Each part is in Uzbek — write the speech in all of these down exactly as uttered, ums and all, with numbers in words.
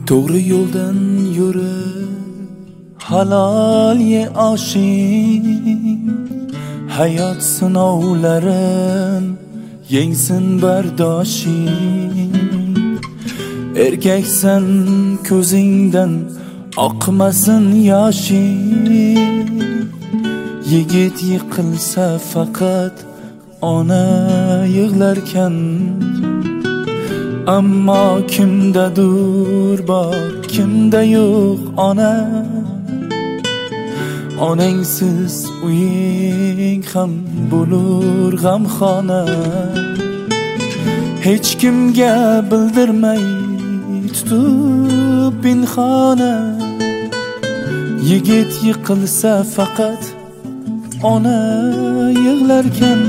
To'g'ri yo'ldan yurib halol ye oshing, hayot sinovlarin yengsin bardoshing. Erkaksan ko'zingdan oqmasin yoshing, yigit yiqilsa faqat ona yig'larkan. Ammo kimdadur bor, kimda yo'q ona. Onangsiz uying ham bo'lur g'amxona. Hech kimga bildirmay tutib pinhona. Yigit yiqilsa faqat ona yig'larkan.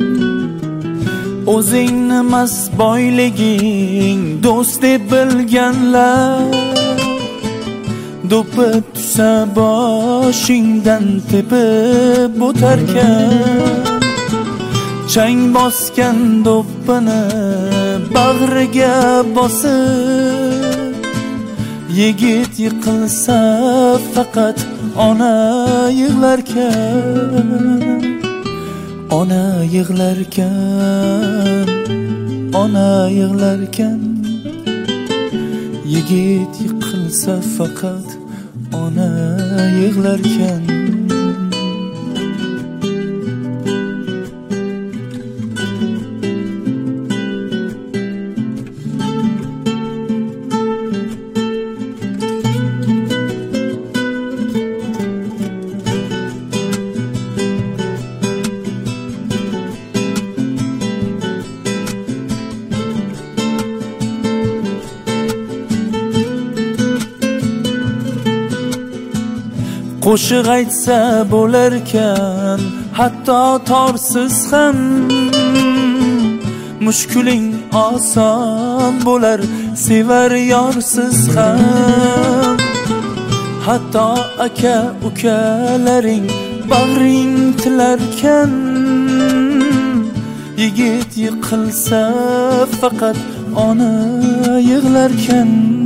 O'zingni mas boyliging do'st deb bilganlar, do'ppi tushsa boshingdan tepib o'tarkan. Chang bosgan do'ppini bag'riga bosib, yigit yiqilsa faqat ona yig'larkan. Ona yig'larkan, ona yig'larkan. Yigit yiqilsa faqat ona yig'larkan. Qo'shiq aytsa bo'larkan, hatto torsiz ham. Mushkuling oson bo'lar, sevar yorsiz ham. Hatto aka ukalaring bag'ring tilarkan. Yigit yiqilsa faqat ona yig'larkan.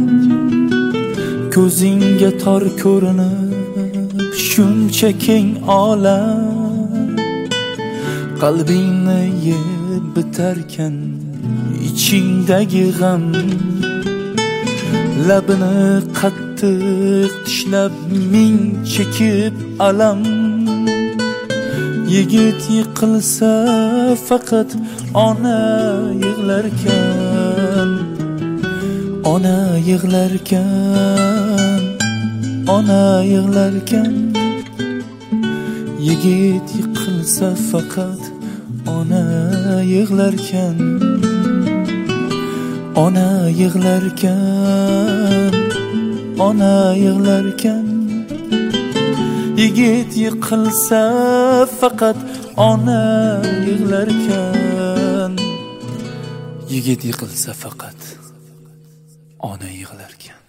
Ko'zingga tor ko'rinib shuncha keng olam, qalbingni yeb bitarkan ichingdagi g'am. Labini qattiq tishlab ming chekib alam. Yigit yiqilsa faqat ona yig'larkan. Ona yig'larkan, ona yig'larkan. Yigit yiqilsa faqat ona yig'larkan. Ona yig'larkan, ona yig'larkan. Yigit yiqilsa faqat ona yig'larkan. Yigit yiqilsa faqat ona yig'larkan.